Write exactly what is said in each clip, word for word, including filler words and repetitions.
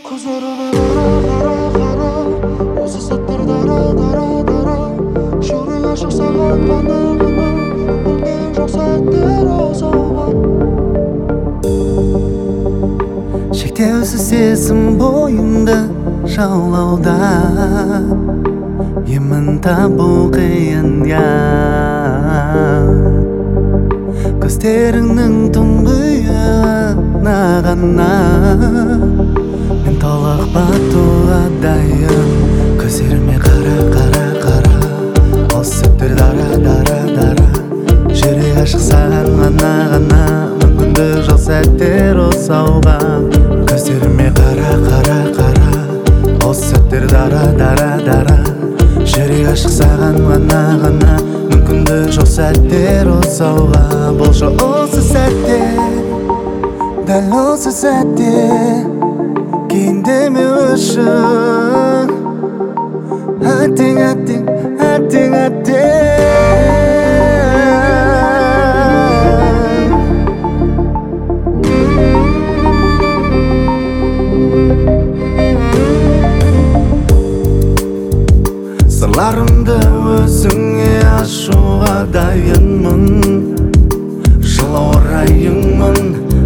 Gözlerime kara kara kara, осы сәттер дара дара дара. Жүрек ашық саған ғана ғана, мүмкін жоқ сәттер осы оған. Шектеусіз сезім бойымды жаулауда, емін табу қиын я. Көздеріңнің тұңғиығына ғана мен толық батуға дайын. Көздеріме қара қара қара, осы сәттер дара дара дара. Жүрек ашық саған ғана ғана, мүмкіндік жоқ сәттер осы ауған. Көздеріме қара қара қара, осы сәттер дара дара дара. Жүрек ашық саған ғана ғана, мүмкіндік жоқ сәттер осы ауған. Болшы осы сәтте, дәл осы сәтте, кейін деме үшін. Әттең, әттең, әттең, әттең. Сырларымды өзіңе ашуға дайынмын, жылы орайыңмын.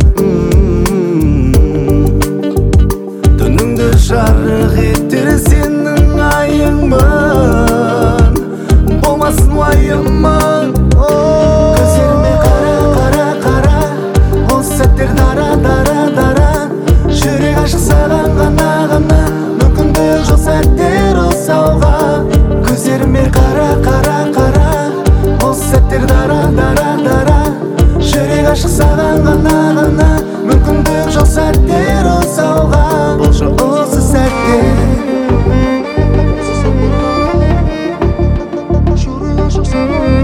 Түніңді жарық етер сенің айыңмын, болмасын уайымың. Көздеріме қара қара қара, осы сәттер дара дара дара. Жүрек ашық саған ғана ғана, мүмкіндік жоқ сәттер осы ауға. Көздеріме қара қара қара, осы сәттер дара дара дара. Жүрек ашық саған ғана ғана, мүмкіндік жоқ сәттер осы ауға. Болшы осы сәтте, жүрек ашық саған.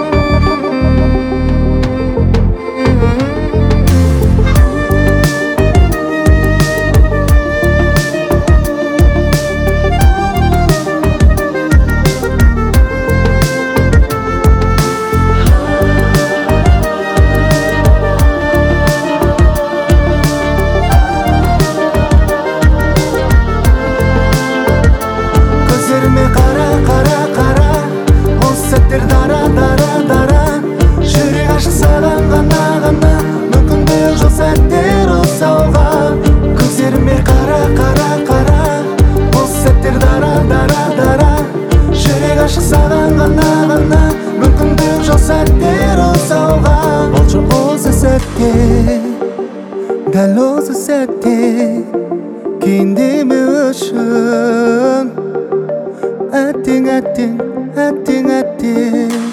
қара қара қара, осы сәттер дара дара дара. Жүрек ашық саған ғана ғана, мүмкіндік жоқ сәттер осы ауға. Көздеріме қара қара қара, осы сәттер дара дара дара. Жүрек ашық саған ғана ғана, мүмкіндік жоқ сәттер осы ауға. Болшы осы сәтте, дәл осы сәтте, кейін деме үшін. Әттең, әттең, әттең, әттең.